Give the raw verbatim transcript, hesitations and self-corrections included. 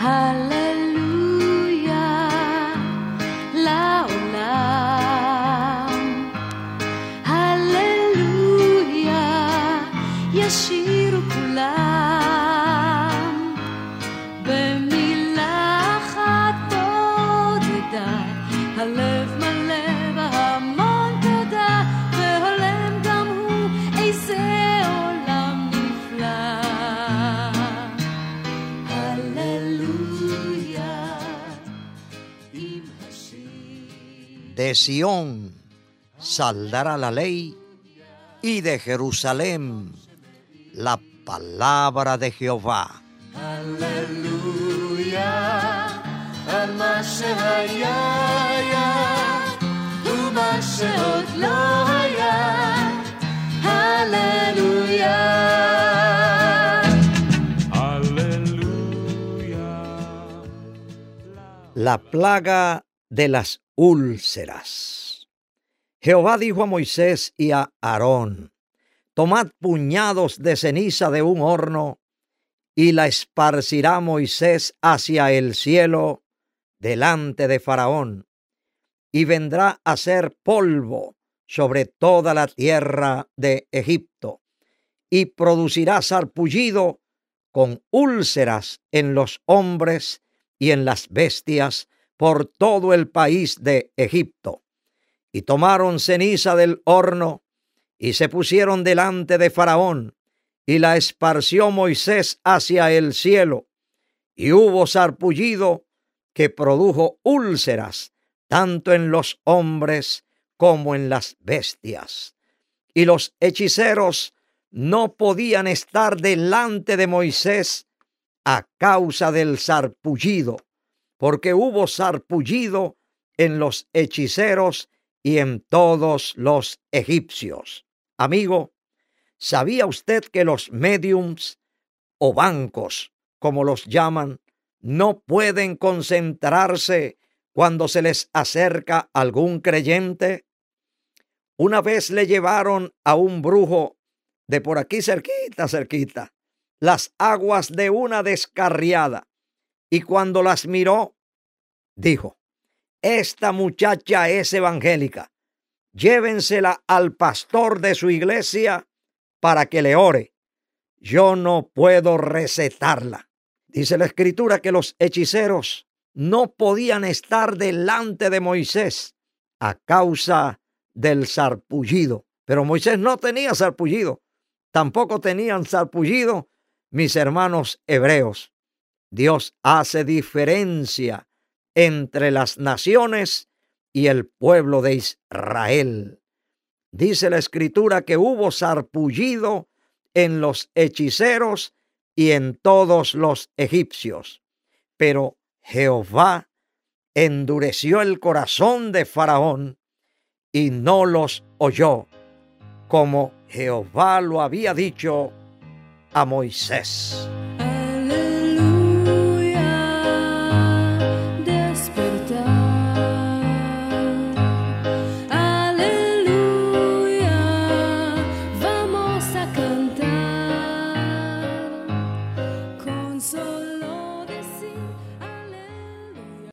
הללויה לעולם, הללויה ישירו כולם, במילה אחת תודה, הלב מלא בהמון תודה, והולם גם הוא איזה עולם נפלא. הללויה עם השיר. De Sión saldrá la ley y de Jerusalén la palabra de Jehová. Aleluya, על מה שהיה היה ומה שעוד לא היה. הללויה. La plaga de las úlceras. Jehová dijo a Moisés y a Aarón: tomad puñados de ceniza de un horno, y la esparcirá Moisés hacia el cielo delante de Faraón, y vendrá a ser polvo sobre toda la tierra de Egipto, y producirá sarpullido con úlceras en los hombres y en las bestias por todo el país de Egipto. Y tomaron ceniza del horno, y se pusieron delante de Faraón, y la esparció Moisés hacia el cielo, y hubo sarpullido que produjo úlceras, tanto en los hombres como en las bestias. Y los hechiceros no podían estar delante de Moisés a causa del sarpullido, porque hubo sarpullido en los hechiceros y en todos los egipcios. Amigo, ¿sabía usted que los médiums o bancos, como los llaman, no pueden concentrarse cuando se les acerca algún creyente? Una vez le llevaron a un brujo de por aquí cerquita, cerquita, las aguas de una descarriada, y cuando las miró, dijo: esta muchacha es evangélica, llévensela al pastor de su iglesia para que le ore. Yo no puedo recetarla. Dice la Escritura que los hechiceros no podían estar delante de Moisés a causa del sarpullido. Pero Moisés no tenía sarpullido. Tampoco tenían sarpullido mis hermanos hebreos. Dios hace diferencia entre las naciones y el pueblo de Israel. Dice la Escritura que hubo sarpullido en los hechiceros y en todos los egipcios. Pero Jehová endureció el corazón de Faraón y no los oyó, como Jehová lo había dicho a Moisés.